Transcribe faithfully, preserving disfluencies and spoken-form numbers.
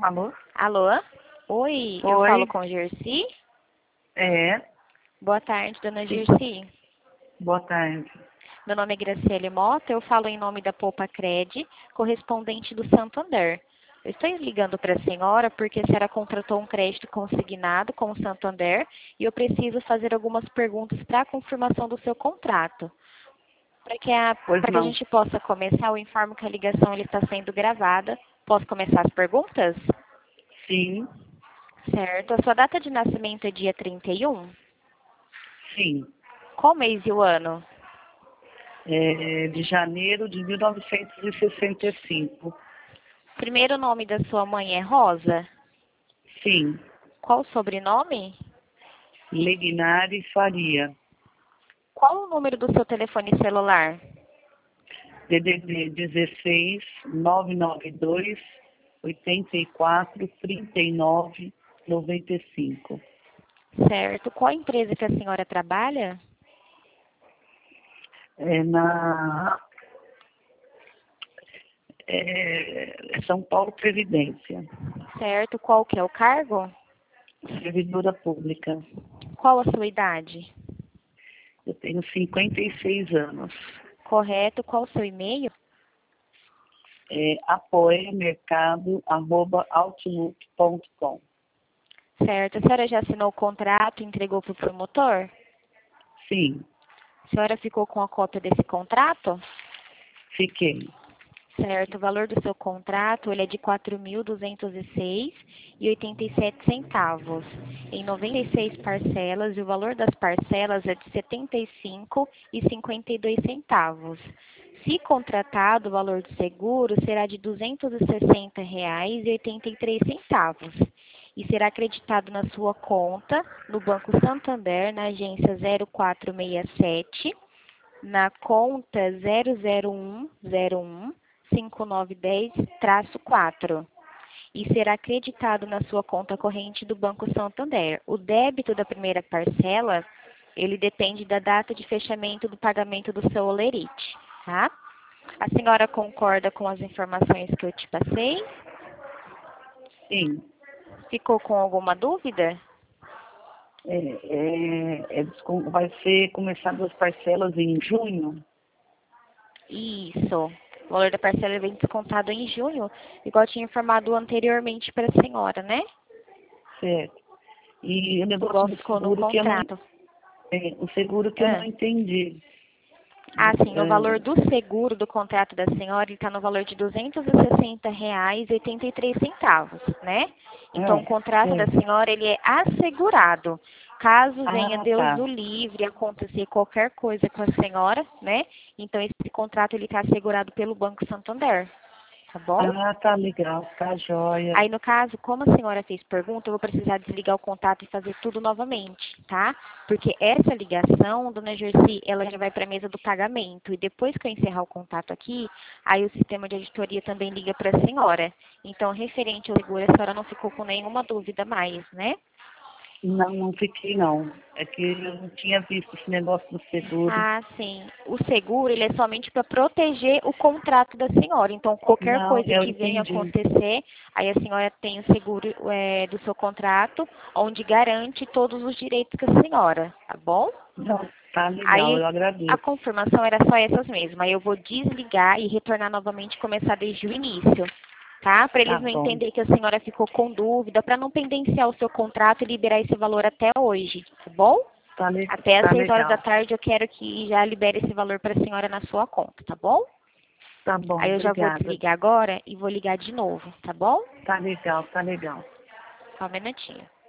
Alô? Alô? Oi, eu falo Oi, com Gersi? é, Boa tarde, dona sim, Gersi. boa tarde. Meu nome é Graciele Mota, eu falo em nome da Poupa Cred, correspondente do Santander. Eu estou ligando para a senhora porque a senhora contratou um crédito consignado com o Santander e eu preciso fazer algumas perguntas para a confirmação do seu contrato. Para que, a, Pois para que a não, gente possa começar, eu informo que a ligação ele está sendo gravada. Posso começar as perguntas? sim, Certo. A sua data de nascimento é dia trinta e um? sim, Qual mês e o ano? é de janeiro de mil novecentos e sessenta e cinco. Primeiro nome da sua mãe é Rosa? Sim, Qual o sobrenome? Legnari Faria, Qual o número do seu telefone celular? D D D dezesseis, nove nove dois, oitenta e quatro, trinta e nove, noventa e cinco. Certo. Qual a empresa que a senhora trabalha? É na é, São Paulo Previdência, Certo. Qual que é o cargo? servidora pública. Qual a sua idade? Eu tenho cinquenta e seis anos. Correto. Qual o seu e-mail? É apoiamercado arroba outlook ponto com. Certo. A senhora já assinou o contrato e entregou para o promotor? Sim, A senhora ficou com a cópia desse contrato? fiquei. Certo, o valor do seu contrato ele é de quatro mil duzentos e seis e oitenta e sete centavos, em noventa e seis parcelas, e o valor das parcelas é de setenta e cinco e cinquenta e dois centavos. Se contratado, o valor do seguro será de duzentos e sessenta reais e oitenta e três centavos e será acreditado na sua conta no Banco Santander, na agência zero quatro seis sete, na conta zero zero um zero um cinco nove um zero quatro e será acreditado na sua conta corrente do Banco Santander. O débito da primeira parcela, ele depende da data de fechamento do pagamento do seu holerite, tá? A senhora concorda com as informações que eu te passei? Sim, Ficou com alguma dúvida? é, é, é descon- vai ser começado as parcelas em junho, Isso. O valor da parcela vem descontado em junho, igual eu tinha informado anteriormente para a senhora, né? certo? E o negócio Igual do ficou no seguro que eu não, contrato. é, o seguro que eu não Ah, entendi. ah, sim, o valor É, do seguro do contrato da senhora está no valor de duzentos e sessenta reais e oitenta e três centavos, né? Então, o é, contrato da certo. senhora, ele é assegurado. Caso venha Ah, Deus tá. o livre acontecer qualquer coisa com a senhora, né? Então, esse contrato, ele está assegurado pelo Banco Santander, tá bom? Ah, tá legal, tá joia. Aí, no caso, como a senhora fez pergunta, eu vou precisar desligar o contato e fazer tudo novamente, tá? Porque essa ligação, dona Gersi, ela já vai para a mesa do pagamento. E depois que eu encerrar o contato aqui, aí o sistema de auditoria também liga para a senhora. Então, referente ao seguro, a senhora não ficou com nenhuma dúvida mais, né? Não, não fiquei não. É que eu não tinha visto esse negócio do seguro. Ah, sim. O seguro, ele é somente para proteger o contrato da senhora. Então, qualquer Não, coisa eu que venha entendi. acontecer, aí a senhora tem o seguro é, do seu contrato, onde garante todos os direitos da senhora, tá bom? Não, tá legal, Aí, eu a agradeço. confirmação era só essas mesmas. Aí eu vou desligar e retornar novamente e começar desde o início, tá? Para Tá eles não bom. entenderem que a senhora ficou com dúvida, para não pendenciar o seu contrato e liberar esse valor até hoje, tá bom? Tá, le Até às tá seis horas da legal. tarde eu quero que já libere esse valor para a senhora na sua conta, tá bom? Tá bom, Aí eu já vou obrigada. desligar agora e vou ligar de novo, tá bom? Tá legal, tá legal. Só um minutinho.